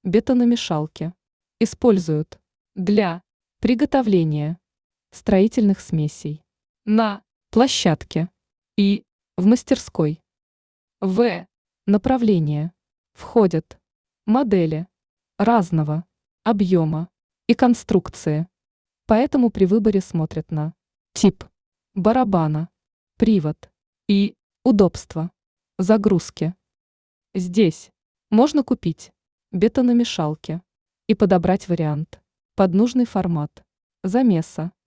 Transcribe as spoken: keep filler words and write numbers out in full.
бетономешалки используют для приготовления строительных смесей на площадке и в мастерской. В направление входят модели разного объема и конструкции, поэтому при выборе смотрят на тип барабана, привод и удобство загрузки. Здесь можно купить бетономешалки и подобрать вариант под нужный формат замеса.